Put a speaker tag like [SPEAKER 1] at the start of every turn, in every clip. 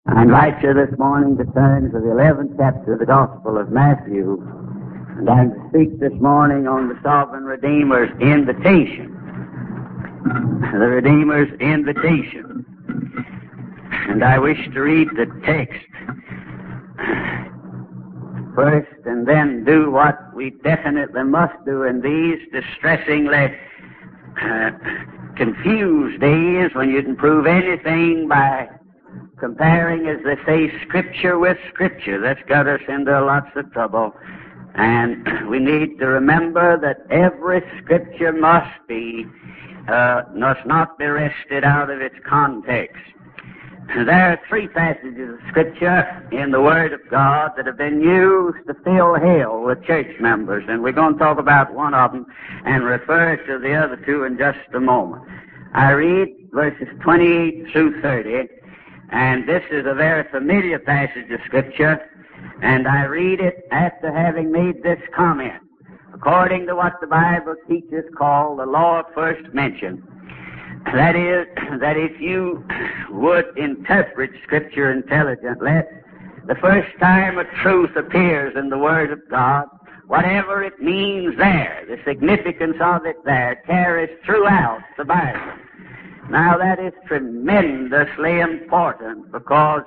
[SPEAKER 1] I invite you this morning to turn to the 11th chapter of the Gospel of Matthew, and I'm to speak this morning on the Sovereign Redeemer's invitation. The Redeemer's invitation. And I wish to read the text first and then do what we definitely must do in these distressingly confused days when you can prove anything by comparing, as they say, Scripture with Scripture. That's got us into lots of trouble. And we need to remember that every Scripture must not be wrested out of its context. There are three passages of Scripture in the Word of God that have been used to fill hell with church members, and we're going to talk about one of them and refer to the other two in just a moment. I read verses 28 through 30, and this is a very familiar passage of Scripture, and I read it after having made this comment. According to what the Bible teaches called the law of first mention, that is, that if you would interpret Scripture intelligently, the first time a truth appears in the Word of God, whatever it means there, the significance of it there, carries throughout the Bible. Now that is tremendously important because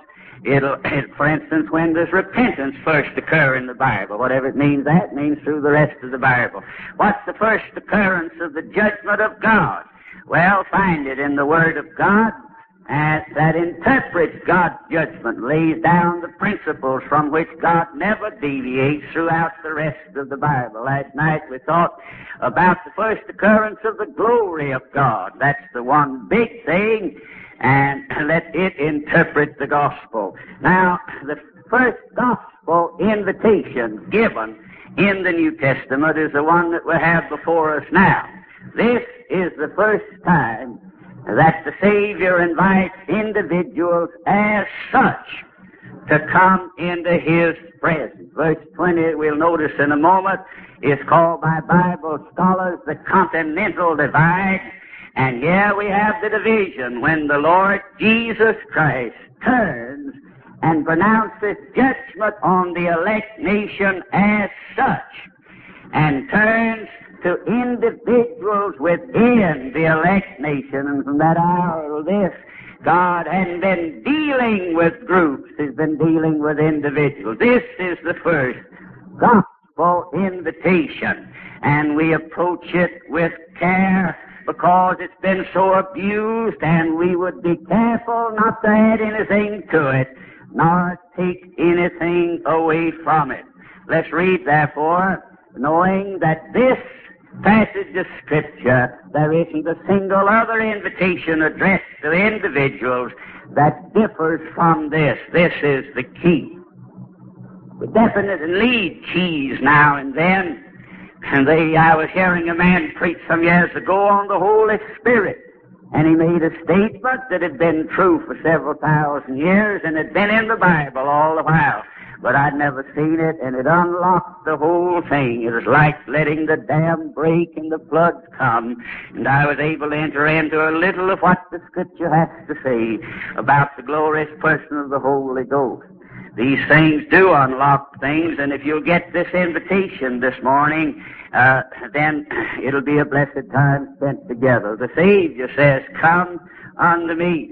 [SPEAKER 1] for instance, when does repentance first occur in the Bible? Whatever it means, that means through the rest of the Bible. What's the first occurrence of the judgment of God? Well, find it in the Word of God, and that interprets God's judgment, lays down the principles from which God never deviates throughout the rest of the Bible. Last night we thought about the first occurrence of the glory of God. That's the one big thing, and let it interpret the gospel. Now, the first gospel invitation given in the New Testament is the one that we have before us now. This is the first time that the Savior invites individuals as such to come into His presence. Verse 20, we'll notice in a moment, is called by Bible scholars the continental divide. And here we have the division when the Lord Jesus Christ turns and pronounces judgment on the elect nation as such, and turns to individuals within the elect nation. And from that hour to this, God hadn't been dealing with groups, He's been dealing with individuals. This is the first gospel invitation, and we approach it with care because it's been so abused, and we would be careful not to add anything to it, nor take anything away from it. Let's read, therefore, knowing that this passage of Scripture, there isn't a single other invitation addressed to individuals that differs from this. This is the key. We definitely need keys now and then. And I was hearing a man preach some years ago on the Holy Spirit, and he made a statement that had been true for several thousand years and had been in the Bible all the while. But I'd never seen it, and it unlocked the whole thing. It was like letting the dam break and the floods come. And I was able to enter into a little of what the Scripture has to say about the glorious person of the Holy Ghost. These things do unlock things, and if you'll get this invitation this morning, then it'll be a blessed time spent together. The Savior says, "Come unto me,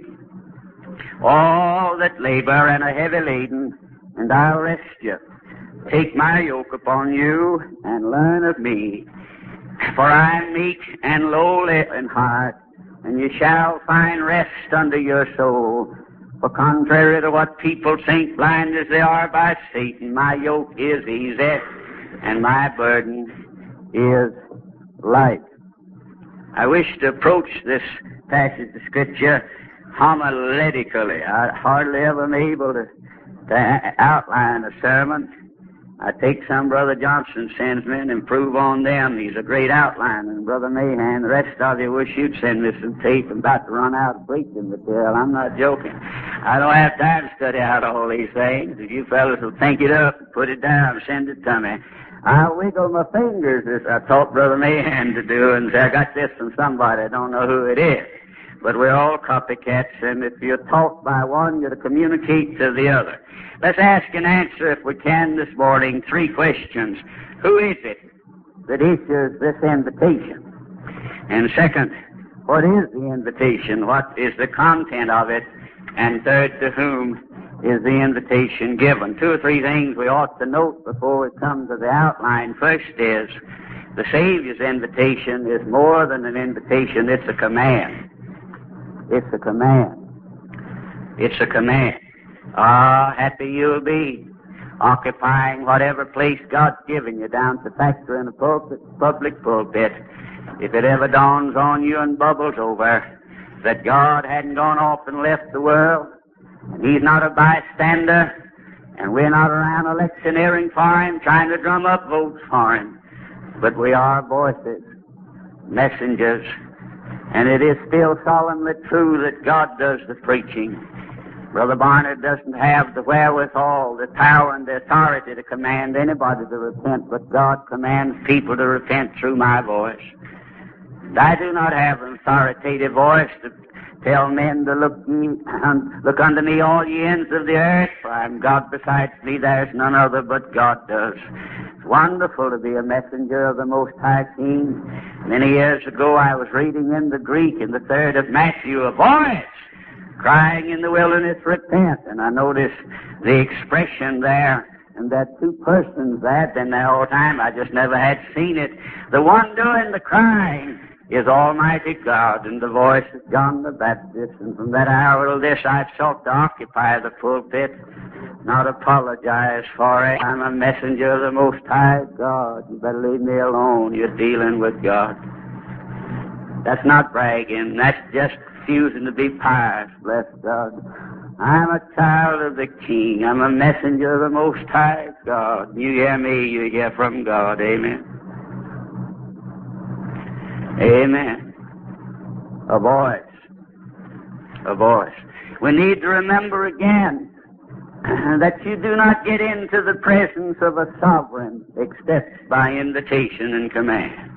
[SPEAKER 1] all that labor and are heavy laden, and I'll rest you. Take my yoke upon you and learn of me, for I am meek and lowly in heart, and you shall find rest unto your soul. For contrary to what people think, blind as they are by Satan, my yoke is easy and my burden is light." I wish to approach this passage of Scripture homiletically. I hardly ever am able to outline a sermon. I take some Brother Johnson sends me and improve on them. He's a great outliner. And Brother Mahan, the rest of you, wish you'd send me some tape. I'm about to run out of preaching material. I'm not joking. I don't have time to study out all these things. If you fellas will think it up and put it down, send it to me. I'll wiggle my fingers as I taught Brother Mahan to do and say, I got this from somebody. I don't know who it is. but we're all copycats, and if you're taught by one, you're to communicate to the other. Let's ask and answer, if we can, this morning, 3 questions. Who is it that issues this invitation? And second, what is the invitation? What is the content of it? And third, to whom is the invitation given? 2 or 3 things we ought to note before we come to the outline. First is, the Savior's invitation is more than an invitation, it's a command. It's a command. It's a command. Ah, happy you'll be occupying whatever place God's given you, down to factory and a pulpit, public pulpit, if it ever dawns on you and bubbles over that God hadn't gone off and left the world, and He's not a bystander, and we're not around electioneering for Him, trying to drum up votes for Him, but we are voices, messengers, and it is still solemnly true that God does the preaching. Brother Barnard doesn't have the wherewithal, the power, and the authority to command anybody to repent, but God commands people to repent through my voice. And I do not have an authoritative voice to tell men to look unto me, all ye ends of the earth, for I am God, besides me there's none other, but God does. It's wonderful to be a messenger of the Most High King. Many years ago I was reading in the Greek in the 3rd of Matthew, a voice crying in the wilderness, repent. And I noticed the expression there, and that 2 persons that had been there all the time. I just never had seen it. The one doing the crying is Almighty God, and the voice of John the Baptist. And from that hour till this, I've sought to occupy the pulpit, not apologize for it. I'm a messenger of the Most High God. You better leave me alone. You're dealing with God. That's not bragging. That's just refusing to be pious, bless God. I'm a child of the King. I'm a messenger of the Most High God. You hear me, you hear from God. Amen. Amen. A voice. A voice. We need to remember again that you do not get into the presence of a sovereign except by invitation and command.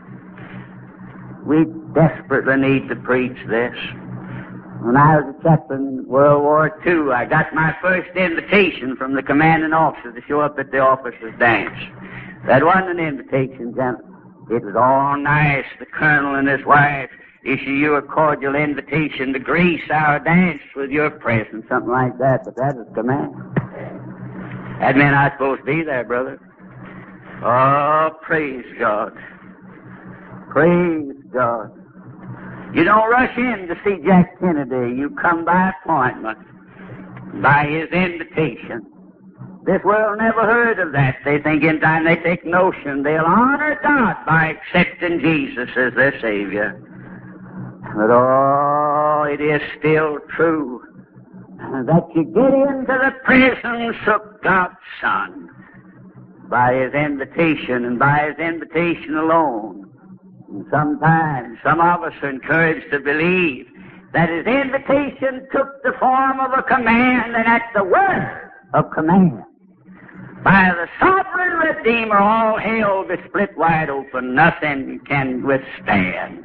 [SPEAKER 1] We desperately need to preach this. When I was a chaplain in World War II, I got my first invitation from the commanding officer to show up at the officers' dance. That wasn't an invitation, gentlemen. It was all nice. The colonel and his wife issue you a cordial invitation to grace our dance with your presence, something like that, but that was a command. That meant I was supposed to be there, brother. Oh, praise God. Praise God. You don't rush in to see Jack Kennedy. You come by appointment, by his invitation. This world never heard of that. They think in time they take notion. They'll honor God by accepting Jesus as their Savior. But oh, it is still true that you get into the presence of God's Son by His invitation, and by His invitation alone. And sometimes some of us are encouraged to believe that His invitation took the form of a command, and at the word of command, by the sovereign Redeemer, all hell be split wide open. Nothing can withstand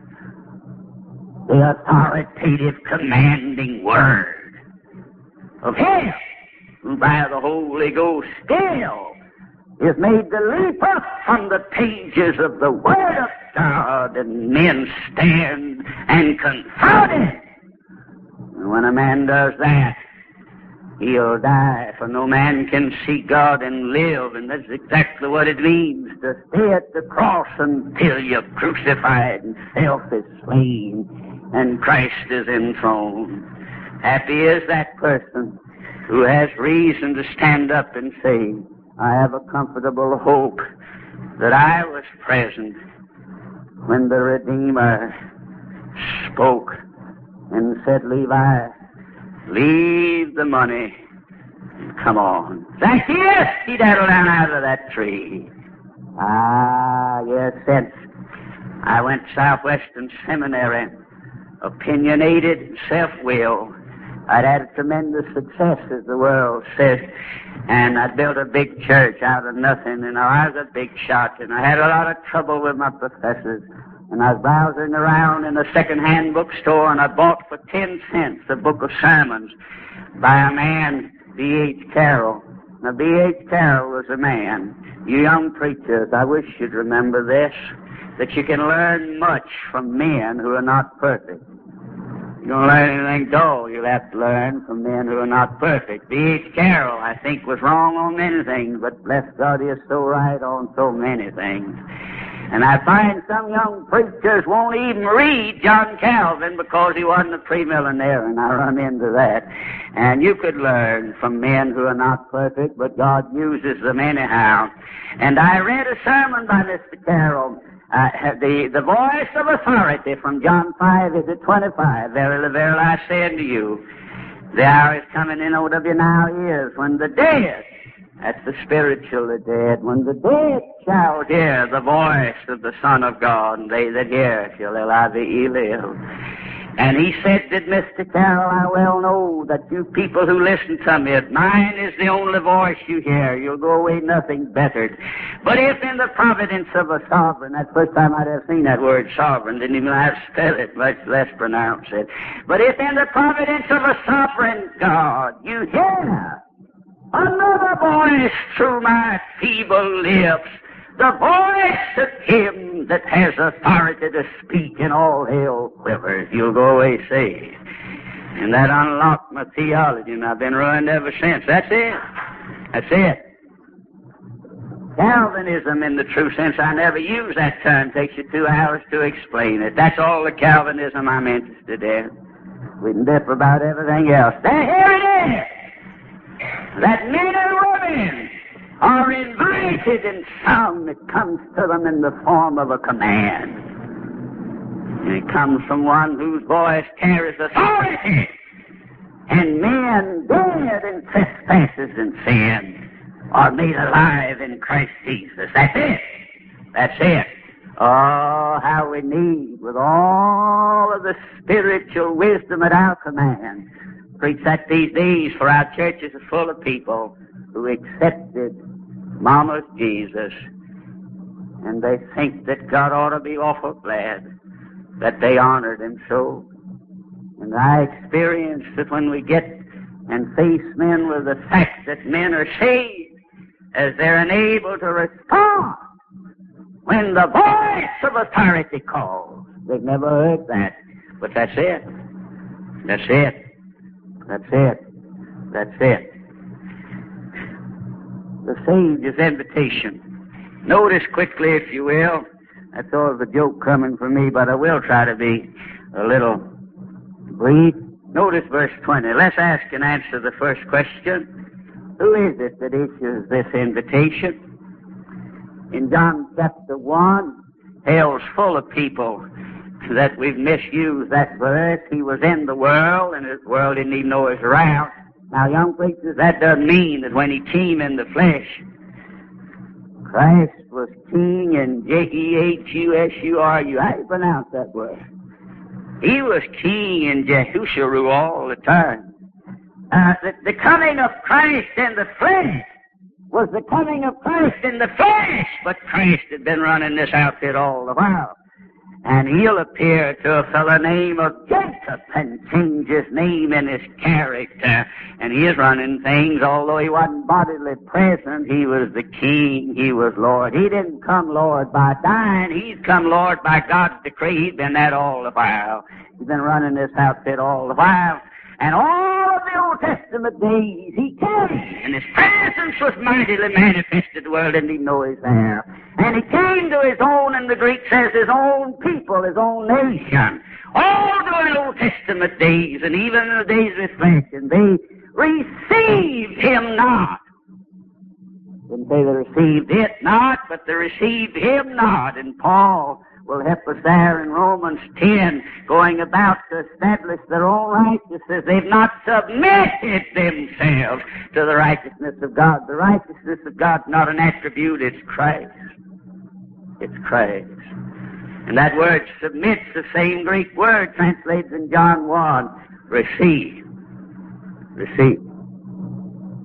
[SPEAKER 1] the authoritative commanding word of Him, who by the Holy Ghost still is made to leap up from the pages of the Word of God, and men stand and confront it. And when a man does that, he'll die, for no man can see God and live, and that's exactly what it means to stay at the cross until you're crucified and self is slain and Christ is enthroned. Happy is that person who has reason to stand up and say, I have a comfortable hope that I was present when the Redeemer spoke and said, Levi, leave the money and come on. Zacchaeus, he daddled down out of that tree. Ah, yes, since I went to Southwestern Seminary, opinionated, self-willed, I'd had a tremendous success, as the world says, and I built a big church out of nothing, and I was a big shot, and I had a lot of trouble with my professors. And I was browsing around in a second-hand bookstore, and I bought for 10 cents a book of sermons by a man, B.H. Carroll. Now, B.H. Carroll was a man. You young preachers, I wish you'd remember this, that you can learn much from men who are not perfect. You don't learn anything dull, you'll have to learn from men who are not perfect. B.H. Carroll, I think, was wrong on many things, but bless God, he is so right on so many things. And I find some young preachers won't even read John Calvin because he wasn't a premillionaire, and I run into that. And you could learn from men who are not perfect, but God uses them anyhow. And I read a sermon by Mr. Carroll, the voice of authority from John 5, is it 25? Verily, verily, I say unto you, the hour is coming in O.W. now is when the dead, that's the spiritually dead, when the dead shall hear the voice of the Son of God, and they that hear shall live. And he said that, Mr. Carroll, I well know that you people who listen to me, if mine is the only voice you hear, you'll go away nothing bettered. But if in the providence of a sovereign, that's the first time I'd ever seen that word sovereign, didn't even have to spell it, much less pronounce it. But if in the providence of a sovereign God you hear another voice through my feeble lips, the voice of him that has authority to speak in all hell quivers, you'll go away saved. And that unlocked my theology, and I've been ruined ever since. That's it. That's it. Calvinism in the true sense, I never use that term. It takes you 2 hours to explain it. That's all the Calvinism I'm interested in. We can differ about everything else. Here it is. That men and women are invited, and some, it comes to them in the form of a command. And it comes from one whose voice carries authority. And men dead in trespasses and sin are made alive in Christ Jesus. That's it. That's it. Oh, how we need, with all of the spiritual wisdom at our command, preach that these days, for our churches are full of people who accepted Mama's Jesus, and they think that God ought to be awful glad that they honored him so. And I experience that when we get and face men with the fact that men are saved, as they're unable to respond when the voice of authority calls. They've never heard that, but that's it. That's it. That's it. That's it. The Savior's invitation. Notice quickly, if you will. That's all of a joke coming from me, but I will try to be a little brief. Notice verse 20. Let's ask and answer the first question. Who is it that issues this invitation? In John chapter 1, hell's full of people that we've misused that verse. He was in the world, and the world didn't even know he was around. Now, young preachers, that doesn't mean that when he came in the flesh, Christ was king in Jehushuru. How do you pronounce that word? He was king in Jehushuru all the time. The coming of Christ in the flesh was the coming of Christ in the flesh, but Christ had been running this outfit all the while. And he'll appear to a fellow named of Jacob and change his name and his character. And he is running things, although he wasn't bodily present. He was the king. He was Lord. He didn't come Lord by dying. He's come Lord by God's decree. He's been that all the while. He's been running this outfit all the while. And all of the Old Testament days, he came, and his presence was mightily manifested. The world didn't even know he was there. And he came to his own, and the Greek says his own people, his own nation. All during the Old Testament days, and even in the days of his flesh, and they received him not. Didn't say they received it not, but they received him not. And Paul will help us there in Romans 10, going about to establish their own righteousness. They've not submitted themselves to the righteousness of God. The righteousness of God is not an attribute, it's Christ. It's Christ. And that word submit's the same Greek word translated in John 1, receive. Receive.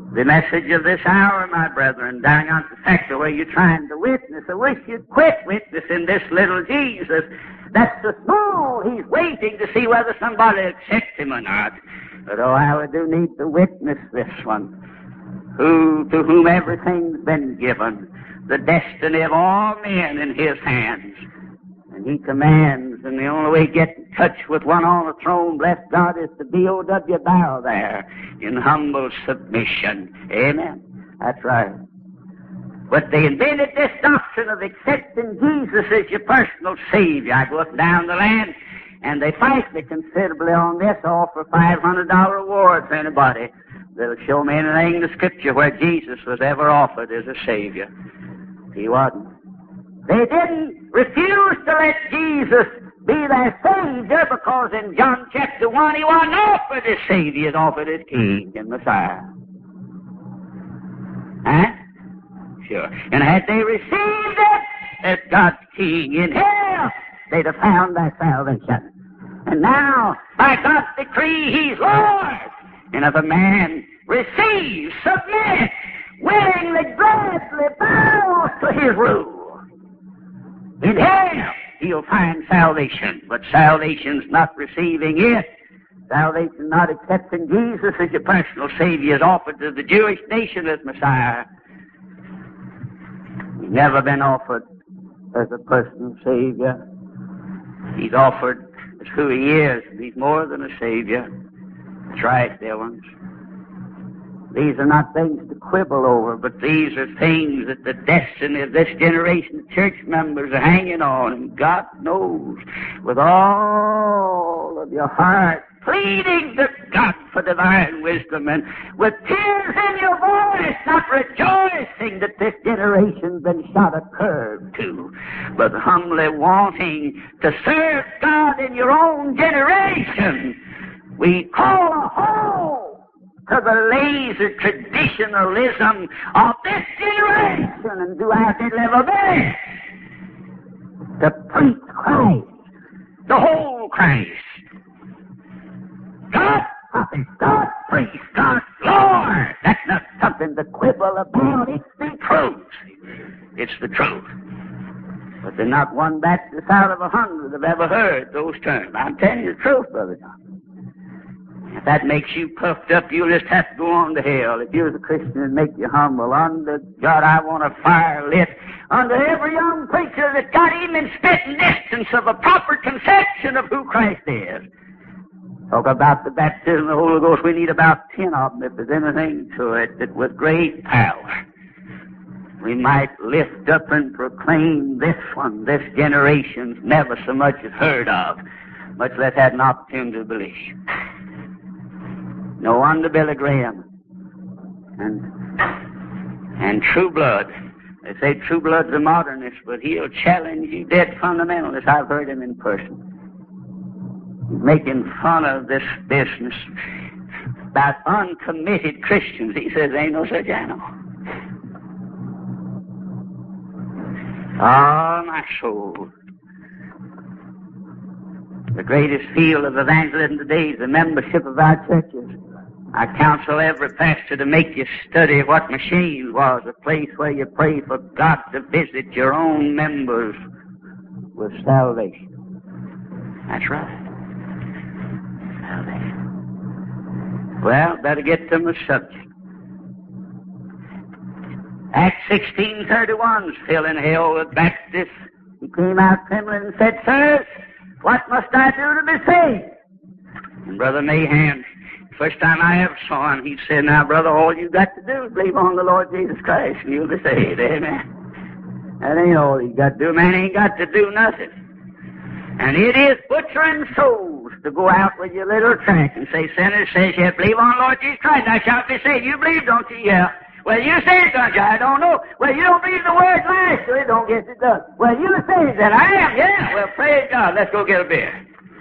[SPEAKER 1] The message of this hour, my brethren, down on the sector where you're trying to witness, I wish you'd quit witnessing this little Jesus. That's so small, he's waiting to see whether somebody accepts him or not. But oh, how I do need to witness this one, to whom everything's been given, the destiny of all men in his hands. And he commands, and the only way to get in touch with one on the throne, bless God, is to B-O-W bow there in humble submission. Amen. That's right. But they invented this doctrine of accepting Jesus as your personal Savior. I go up down the land, and they fight me considerably on this, offer $500 reward for anybody that'll show me anything in the Scripture where Jesus was ever offered as a Savior. He wasn't. They didn't refuse to let Jesus be their Savior because in John chapter 1 he wasn't offered as Savior, he was offered as King and Messiah. Huh? Sure. And had they received it as God's King in hell, they'd have found their salvation. And now, by God's decree, he's Lord. And if a man receives, submits, willingly, gladly bows to his rule, in hell he'll find salvation. But salvation's not receiving it. Salvation not accepting Jesus as your personal Savior is offered to the Jewish nation as Messiah. He's never been offered as a personal Savior. He's offered as who he is. He's more than a Savior. That's right, dear ones. These are not things to quibble over, but these are things that the destiny of this generation of church members are hanging on. And God knows, with all of your heart, pleading to God for divine wisdom, and with tears in your voice, not rejoicing that this generation's been shot a curve to, but humbly wanting to serve God in your own generation. We call a halt to the lazy traditionalism of this generation and do our little best to preach Christ, the whole Christ. God prophet, God priest, God Lord. That's not something to quibble about. It's the truth. It's the truth. But there's not one Baptist out of 100 have ever heard those terms. I'm telling you the truth, Brother John. If that makes you puffed up, you'll just have to go on to hell. If you're a Christian and make you humble, under God, I want a fire lit under every young preacher that's got him in spitting distance of a proper conception of who Christ is. Talk about the baptism of the Holy Ghost. We need about 10 of them, if there's anything to it, that with great power we might lift up and proclaim this one, this generation's never so much as heard of, much less had an opportunity to believe. No wonder Billy Graham and True Blood. They say True Blood's a modernist, but he'll challenge you dead fundamentalist. I've heard him in person. He's making fun of this business about uncommitted Christians. He says there ain't no such animal. Oh, my soul. The greatest field of evangelism today is the membership of our churches. I counsel every pastor to make you study what Machines was, a place where you pray for God to visit your own members with salvation. That's right. Salvation. Well, better get to my subject. Acts 16:31's filling hell with Baptists. He came out trembling and said, "Sirs, what must I do to be saved?" And Brother Mahan, first time I ever saw him, he said, "Now, brother, all you got to do is believe on the Lord Jesus Christ, and you'll be saved." Amen. That ain't all you got to do. Man ain't got to do nothing. And it is butchering souls to go out with your little tract and say, "Sinner says you believe on the Lord Jesus Christ, thou shalt be saved." You believe, don't you? Yeah. Well, you say, don't you? I don't know. Well, you don't believe the word lies, so it don't get it done. Well, you say that. I am, yeah. Well, praise God. Let's go get a beer.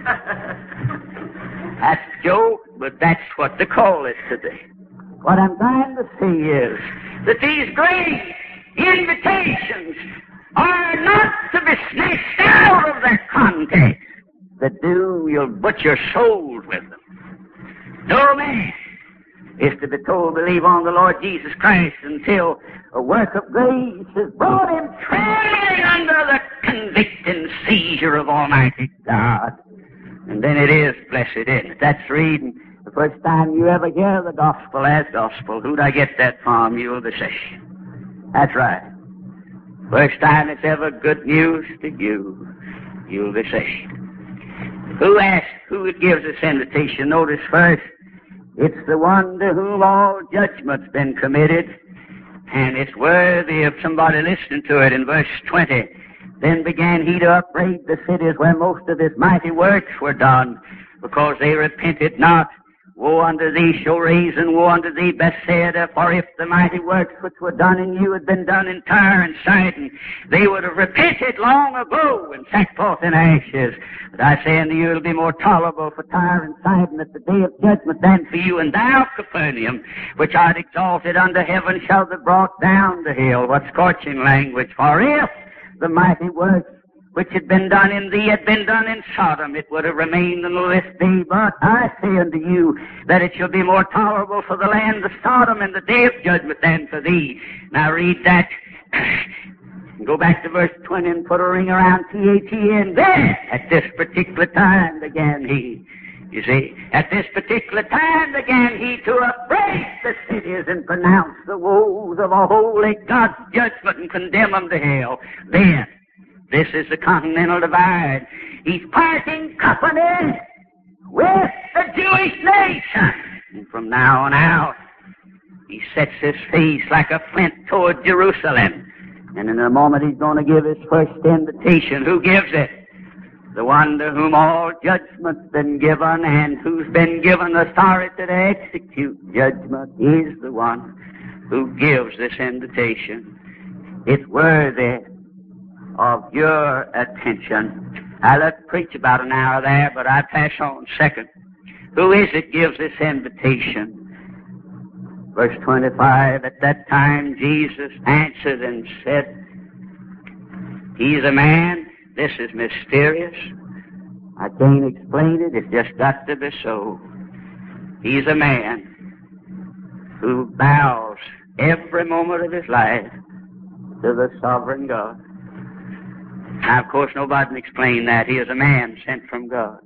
[SPEAKER 1] That's a joke, but that's what the call is today. What I'm trying to say is that these great invitations are not to be snatched out of their context. That do, you'll butcher souls with them. No, man. is to be told, believe on the Lord Jesus Christ, until a work of grace has brought him trembling under the convicting seizure of Almighty God. And then it is blessed, isn't it? That's reading the first time you ever hear the gospel as gospel. Who'd I get that from? You'll be saved. That's right. First time it's ever good news to you, you'll be saved. Who asks, who gives this invitation? Notice first, it's the one to whom all judgment's been committed, and it's worthy of somebody listening to it. In verse 20, then began he to upbraid the cities where most of his mighty works were done, because they repented not. Woe unto thee, Chorazin, woe unto thee, Bethsaida, for if the mighty works which were done in you had been done in Tyre and Sidon, they would have repented long ago in sackcloth and ashes. But I say unto you, it will be more tolerable for Tyre and Sidon at the day of judgment than for you. And thou, Capernaum, which art exalted unto heaven, shall be brought down to hell. What scorching language! For if the mighty works which had been done in thee had been done in Sodom, it would have remained until this day. But I say unto you that it shall be more tolerable for the land of Sodom in the day of judgment than for thee. Now read that. Go back to verse 20 and put a ring around THEN. Then, at this particular time began he. You see, at this particular time began he to upbraid the cities and pronounce the woes of a holy God's judgment and condemn them to hell. Then, this is the continental divide. He's parting company with the Jewish nation. And from now on out, he sets his face like a flint toward Jerusalem. And in a moment he's going to give his first invitation. Who gives it? The one to whom all judgment's been given and who's been given authority to execute judgment is the one who gives this invitation. It's worthy of your attention. I let preach about an hour there, but I pass on second. Who is it gives this invitation? Verse 25, at that time Jesus answered and said, he's a man. This is mysterious. I can't explain it. It's just got to be so. He's a man who bows every moment of his life to the sovereign God. Now, of course, nobody can explain that. He is a man sent from God.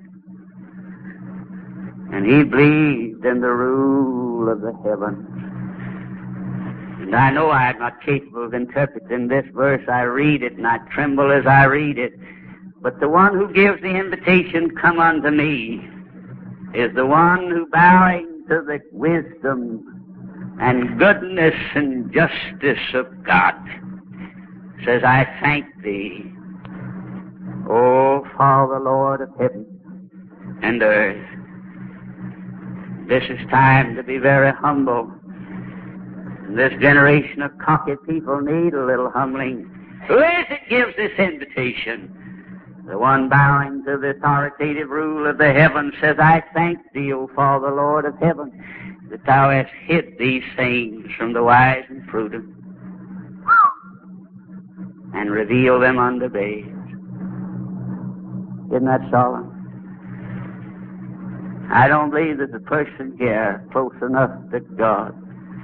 [SPEAKER 1] And he believed in the rule of the heavens. And I know I am not capable of interpreting this verse. I read it, and I tremble as I read it. But the one who gives the invitation, come unto me, is the one who, bowing to the wisdom and goodness and justice of God, says, I thank thee, O Father, Lord of heaven and earth. This is time to be very humble. This generation of cocky people need a little humbling. Who is it gives this invitation? The one bowing to the authoritative rule of the heavens says, I thank thee, O Father, Lord of heaven, that thou hast hid these things from the wise and prudent and revealed them unto babes. Isn't that solemn? I don't believe there's a person here close enough to God.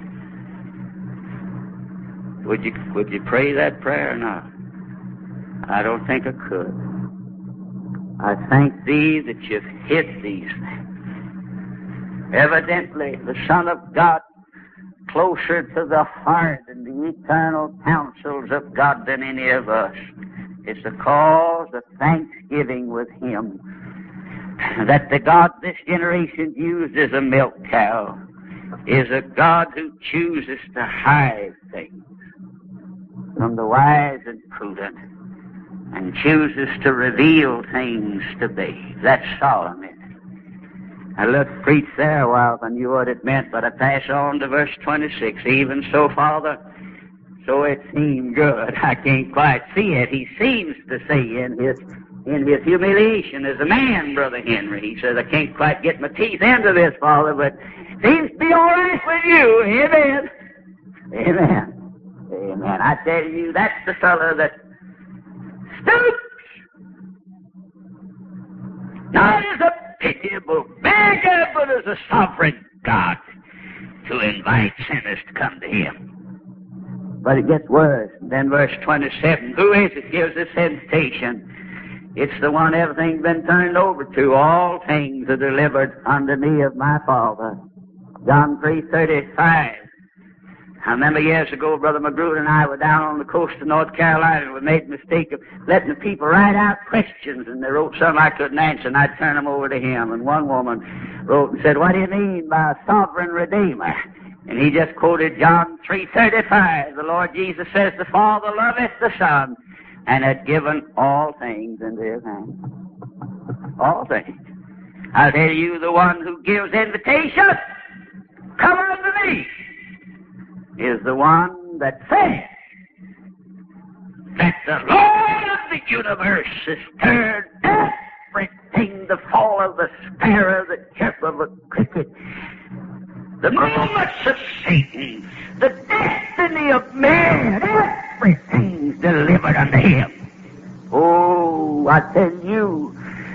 [SPEAKER 1] Would you pray that prayer or not? I don't think I could. I thank thee that you've hid these things. Evidently, the Son of God closer to the heart and the eternal counsels of God than any of us. It's the cause of thanksgiving with him that the God this generation used as a milk cow is a God who chooses to hide things from the wise and prudent and chooses to reveal things to babes. That's solemn, isn't it? I looked preach there a while and knew what it meant, but I pass on to verse 26. Even so, Father, so it seemed good. I can't quite see it. He seems to say in his humiliation as a man, Brother Henry. He says, I can't quite get my teeth into this, Father, but seems to be all right with you. Amen. Amen. Amen. I tell you, that's the fellow that stoops. Not as a pitiable beggar, but as a sovereign God. to invite sinners to come to Him. But it gets worse. Then verse 27, who is it gives this invitation? It's the one everything's been turned over to. All things are delivered unto me of my Father. John 3:35. I remember years ago, Brother McGrew and I were down on the coast of North Carolina, and we made the mistake of letting the people write out questions, and they wrote something I couldn't answer, and I'd turn them over to him. And one woman wrote and said, what do you mean by a sovereign Redeemer? And he just quoted John 3:35. The Lord Jesus says, the Father loveth the Son, and hath given all things into His hand. All things. I'll tell you, the one who gives invitation, come unto me, is the one that says that the Lord of the universe has turned everything, the fall of the sparrow, the chirp of a cricket, the moments of Satan, the destiny of man, everything's delivered unto Him. Oh, I tell you,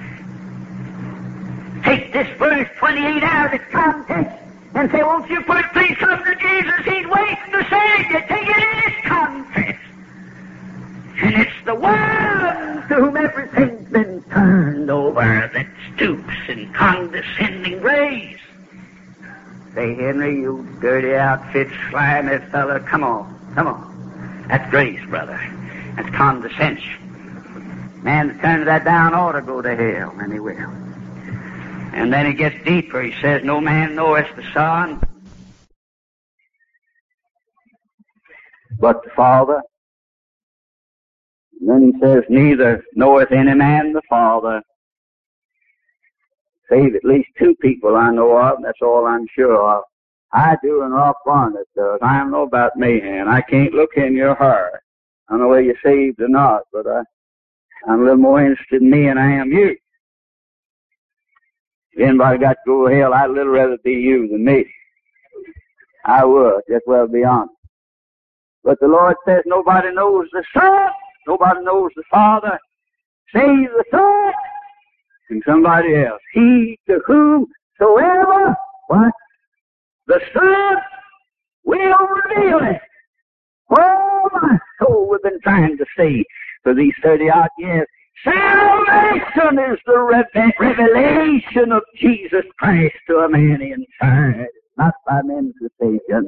[SPEAKER 1] take this verse 28 out of its context and say, won't you please come to Jesus? He's waiting to save you. Take it in His context. And it's the one to whom everything's been turned over that stoops in condescending grace. Say, Henry, you dirty outfit, slimy fella, come on, come on. That's grace, brother. That's condescension. Man that turns that down ought to go to hell, and he will. And then he gets deeper. He says, no man knoweth the Son but the Father. And then he says, neither knoweth any man the Father, save at least two people I know of. That's all I'm sure of. I do, and Ralph Barnett does. I don't know about Mahan. I can't look in your heart. I don't know whether you're saved or not, but I'm a little more interested in me than I am you. If anybody got to go to hell, I'd a little rather be you than me. I would, just well be honest. But the Lord says nobody knows the Son, nobody knows the Father, save the Son and somebody else. He to whomsoever, what? The Son will reveal it. Oh, my soul, we've been trying to say for these 30-odd years, salvation is the revelation of Jesus Christ to a man inside, not by men's decision.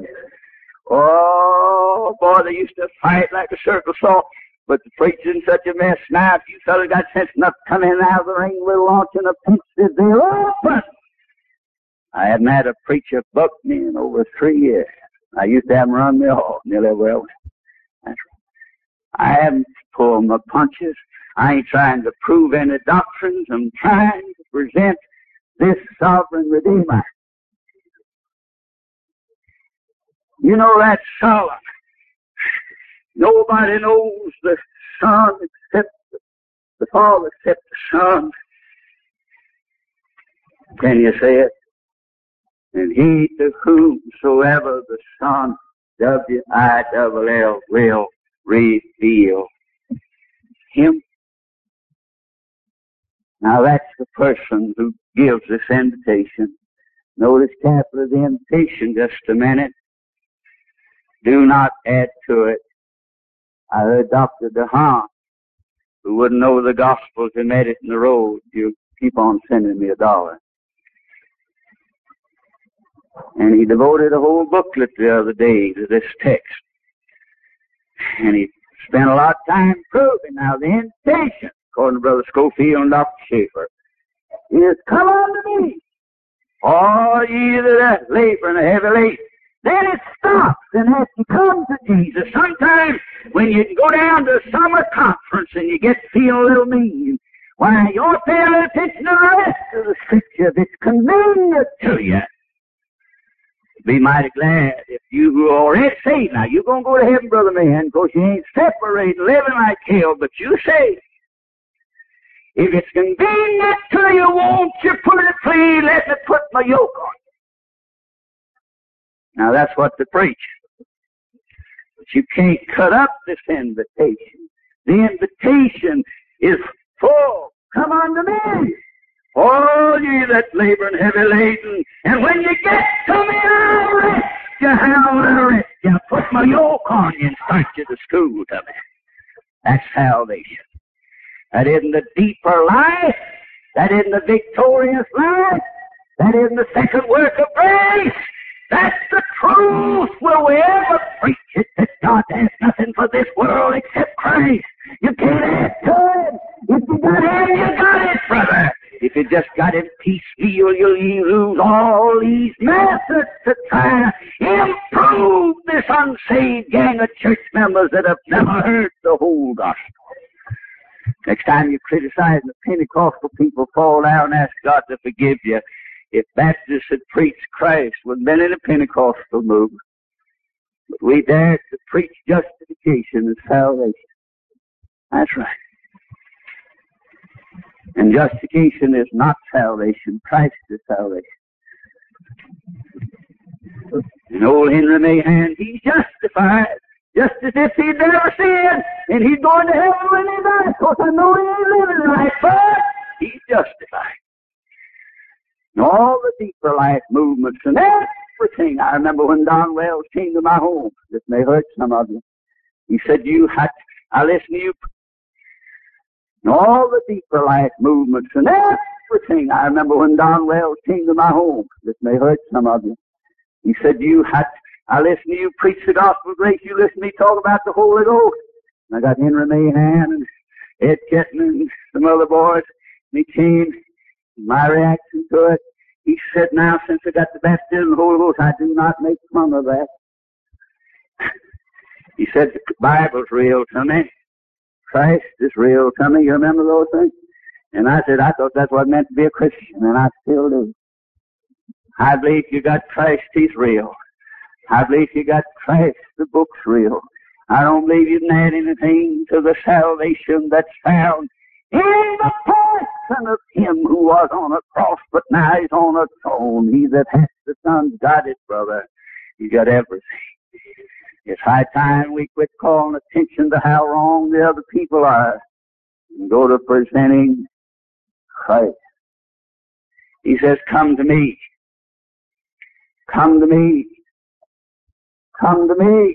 [SPEAKER 1] Oh, boy, they used to fight like a circle saw, but the preacher's in such a mess now. If you fellas got sense enough to come in out of the ring, we're launching a pinch that they're open. I hadn't had a preacher buck me in over 3 years. I used to have him run me off nearly everywhere. That's right. I haven't pulled my punches. I ain't trying to prove any doctrines. I'm trying to present this sovereign Redeemer. You know that's solemn. Nobody knows the Son except the Father, except the Son. Can you say it? And he to whomsoever the Son, W-I-L-L, will reveal Him. Now that's the person who gives this invitation. Notice carefully the invitation just a minute. Do not add to it. I heard Dr. DeHaan, who wouldn't know the gospel if he met it in the road. You keep on sending me $1. And he devoted a whole booklet the other day to this text. And he spent a lot of time proving now the invitation, according to Brother Schofield and Dr. Schaefer, is come unto me, all ye that are labor and are heavy laden. Then it stops, and as you come to Jesus, sometimes when you go down to a summer conference and you get to feel a little mean, why, you're paying attention to the rest of the Scripture that's convenient to you. Be mighty glad if you who are already saved. Now, you're going to go to heaven, Brother Man, because you ain't separated, living like hell, but you saved. If it's convenient to you, won't you put it, please, let me put my yoke on you. Now, that's what they preach. But you can't cut up this invitation. The invitation is full. Come unto me, all ye that labor and heavy laden, and when you get to me, I'll rest you, howl and arrest you, put my yoke on you and start you to school to me. That's salvation. That isn't the deeper life. That isn't the victorious life. That isn't the second work of grace. That's the truth. Will we ever preach it that God has nothing for this world except Christ? You can't add to it. If you got Him, you got it, brother. If you just got Him piecemeal, you'll lose all these methods to try to improve this unsaved gang of church members that have never heard the whole gospel. Next time you criticize the Pentecostal people, fall down and ask God to forgive you. If Baptists had preached Christ, we'd been in a Pentecostal movement. But we dared to preach justification and salvation. That's right. And justification is not salvation. Christ is salvation. And old Henry Mahan, he's justified, just as if he'd never sinned, and he's going to heaven when he dies. Of course, I know he ain't living right, but he's justified. And all the deeper life movements and everything. I remember when Don Wells came to my home. This may hurt some of you. He said, I listen to you. And all the deeper life movements and everything. I remember when Don Wells came to my home. This may hurt some of you. He said, I listen to you preach the gospel of grace. You listen to me talk about the Holy Ghost. And I got Henry Mahan and Ed Ketton and some other boys. And he came. My reaction to it, he said, now since I got the baptism of the Holy Ghost, I do not make fun of that. He said, the Bible's real to me. Christ is real to me. You remember those things? And I said, I thought that's what it meant to be a Christian, and I still do. I believe you got Christ, He's real. I believe you got Christ, the book's real. I don't believe you can add anything to the salvation that's found in the person of Him who was on a cross, but now He's on a throne. He that hath the Son got it, brother. You got everything. It's high time we quit calling attention to how wrong the other people are and go to presenting Christ. He says, come to me. Come to me. Come to me.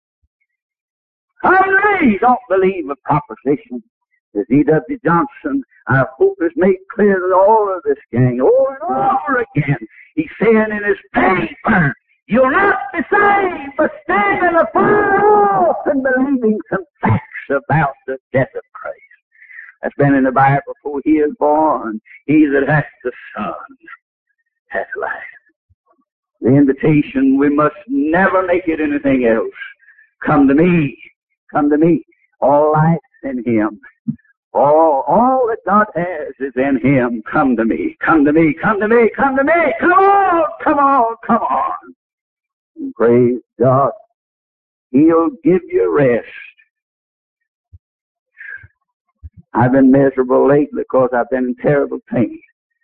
[SPEAKER 1] Come to me. Don't believe a proposition. As E.W. Johnson, our hope is made clear to all of this gang over and over again. He's saying in his paper, you'll not be saved, but standing afar off and believing some facts about the death of Christ. That's been in the Bible before He is born. He that hath the Son hath life. The invitation, we must never make it anything else. Come to me. Come to me. All life's in Him. All that God has is in Him. Come to me. Come to me. Come to me. Come to me. Come on. Come on. Come on. And praise God. He'll give you rest. I've been miserable lately because I've been in terrible pain.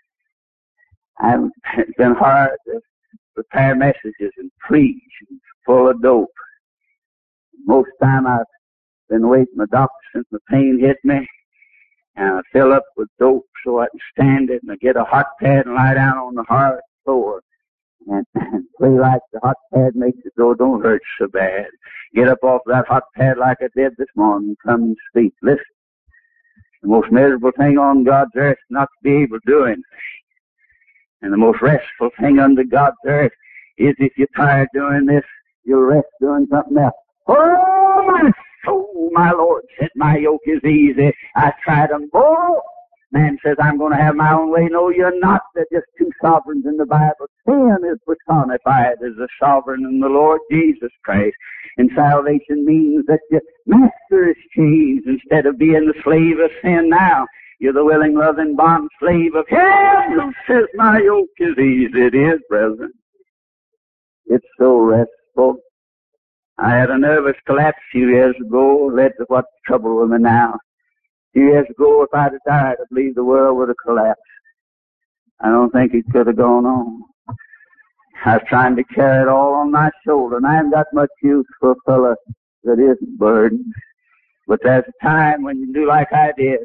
[SPEAKER 1] It's been hard to prepare messages and preach and full of dope. Most time I've been away from the doctor since the pain hit me. And I fill up with dope so I can stand it, and I get a hot pad and lie down on the hard floor. And play like the hot pad makes it so it don't hurt so bad. Get up off that hot pad like I did this morning, come and speak. Listen, the most miserable thing on God's earth is not to be able to do anything. And the most restful thing under God's earth is if you're tired doing this, you'll rest doing something else. Oh, my soul, my Lord said, my yoke is easy. I tried them both. Man says, I'm going to have my own way. No, you're not. They're just two sovereigns in the Bible. Sin is personified as a sovereign in the Lord Jesus Christ. And salvation means that your master is changed. Instead of being the slave of sin now, you're the willing, loving bond slave of Him who says, my yoke is easy. It is, brethren. It's so restful. I had a nervous collapse a few years ago, led to what's trouble with me now. A few years ago, if I'd have died, I believe the world would have collapsed. I don't think it could have gone on. I was trying to carry it all on my shoulder, and I haven't got much use for a fellow that isn't burdened. But there's a time when you do like I did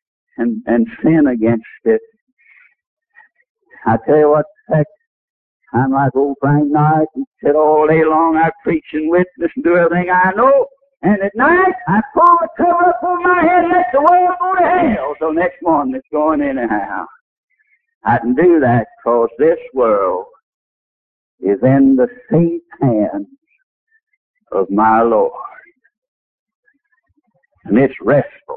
[SPEAKER 1] and sin against it. I tell you what, I'm like old Frank Knight, and sit all day long, I preach and witness and do everything I know. And at night, I pull the cover up over my head and let the world go to hell. So next morning it's going anyhow. I can do that because this world is in the safe hands of my Lord. And it's restful.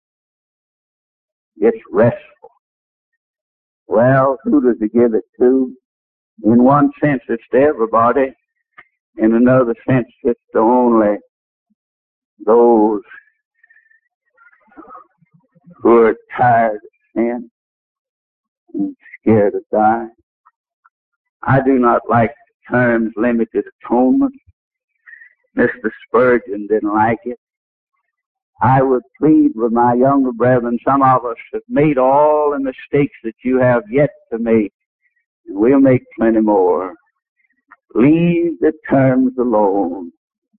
[SPEAKER 1] It's restful. Well, who does he give it to? In one sense, it's to everybody. In another sense, it's to only those who are tired of sin and scared to die. I do not like the terms limited atonement. Mr. Spurgeon didn't like it. I would plead with my younger brethren, some of us have made all the mistakes that you have yet to make, and we'll make plenty more. Leave the terms alone.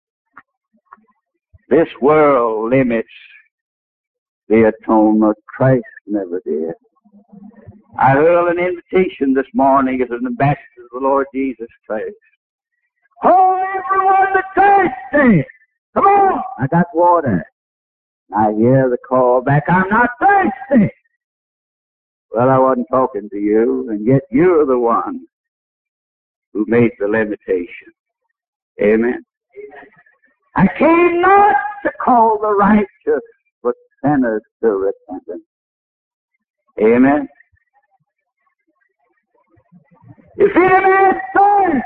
[SPEAKER 1] This world limits the atonement. Christ never did. I hurl an invitation this morning as an ambassador of the Lord Jesus Christ. Oh, everyone that's thirsty! Come on! I got water. I hear the call back, I'm not thirsty. Well, I wasn't talking to you, and yet you're the one who made the limitation. Amen. I came not to call the righteous, but sinners to repentance. Amen. If any man thirst,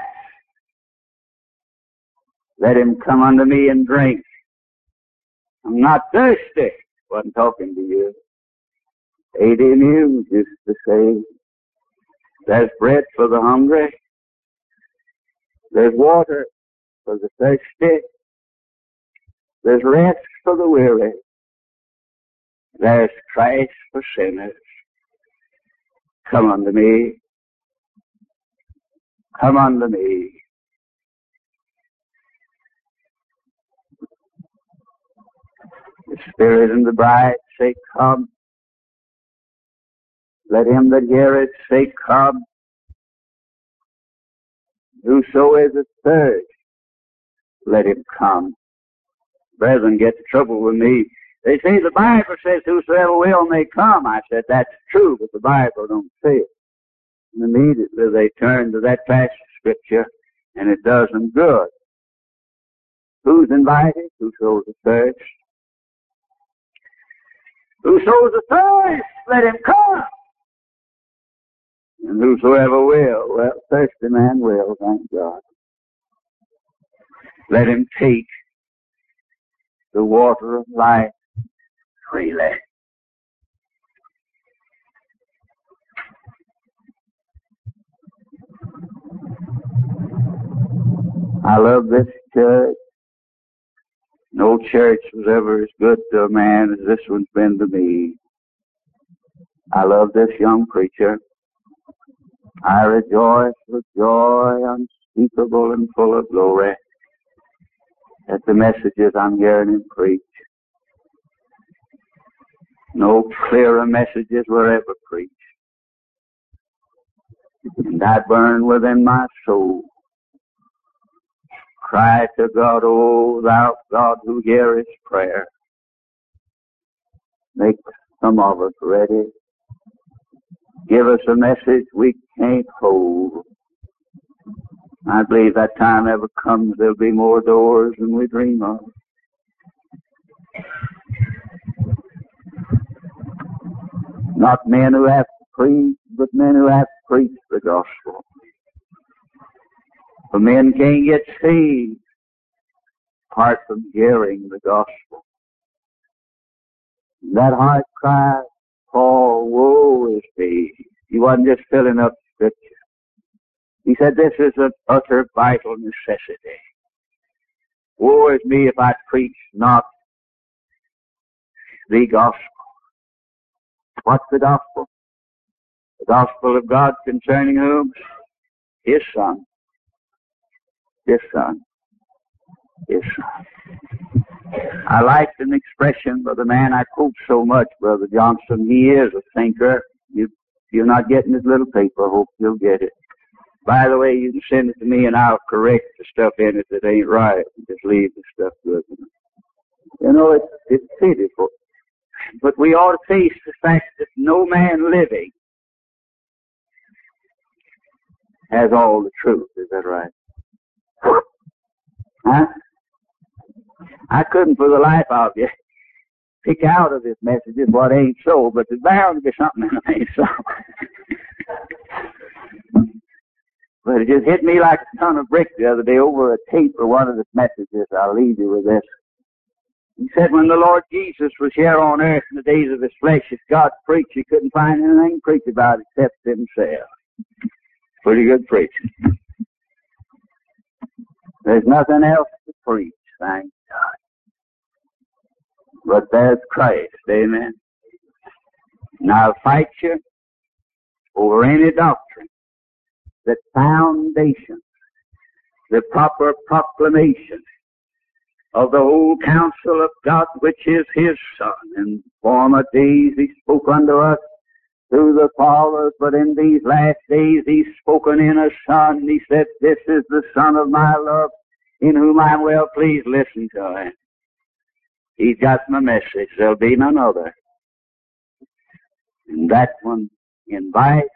[SPEAKER 1] let him come unto me and drink. I'm not thirsty. Wasn't talking to you. A.D. Muse used to say, there's bread for the hungry. There's water for the thirsty. There's rest for the weary. There's Christ for sinners. Come unto me. Come unto me. The Spirit and the bride say, come. Let him that heareth say, come. Whoso is athirst, let him come. Brethren get in trouble with me. They say the Bible says, whosoever will may come. I said, that's true, but the Bible don't say it. And immediately they turn to that passage of Scripture, and it does them good. Who's invited? Whoso's athirst. Whoso's athirst, let him come. And whosoever will, well, thirsty man will, thank God. Let him take the water of life freely. I love this church. No church was ever as good to a man as this one's been to me. I love this young preacher. I rejoice with joy unspeakable and full of glory at the messages I'm hearing him preach. No clearer messages were ever preached. And I burn within my soul. Cry to God, O thou God who hearest prayer. Make some of us ready. Give us a message we can't hold. I believe that time ever comes, there'll be more doors than we dream of. Not men who have to preach, but men who have to preach the gospel. For men can't get saved apart from hearing the gospel. That heart cry, Paul, woe is me. He wasn't just filling up Scripture. He said this is an utter vital necessity. Woe is me if I preach not the gospel. What's the gospel? The gospel of God concerning whom? His Son. His Son. His Son. I liked an expression by the man I quote so much, Brother Johnson. He is a thinker. If you're not getting his little paper, I hope you'll get it.
[SPEAKER 2] By the way, you can send it to me and I'll correct the stuff in it that ain't right and just leave the stuff good. You know, it's pitiful. But we ought to face the fact that no man living has all the truth. Is that right? Huh? I couldn't for the life of you pick out of his messages what ain't so, but there's bound to be something that ain't so. But it just hit me like a ton of bricks the other day over a tape for one of his messages. I'll leave you with this. He said when the Lord Jesus was here on earth in the days of his flesh, if God preached, he couldn't find anything to preach about except himself. Pretty good preaching. There's nothing else to preach, thank God. But there's Christ, amen. And I'll fight you over any doctrine that foundation, the proper proclamation of the whole counsel of God, which is his Son. In former days he spoke unto us through the fathers, but in these last days he's spoken in a Son. He said, this is the Son of my love, in whom I'm well pleased. Listen to him. He's got my message. There'll be none other. And that one invites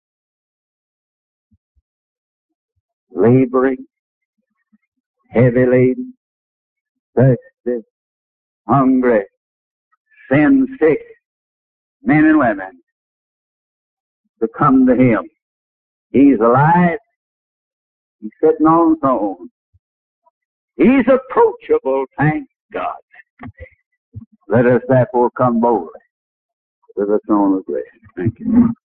[SPEAKER 2] laboring, heavy laden, thirsty, hungry, sin sick men and women to come to him. He's alive. He's sitting on the throne. He's approachable, thank God. Let us therefore come boldly to the throne of grace. Thank you.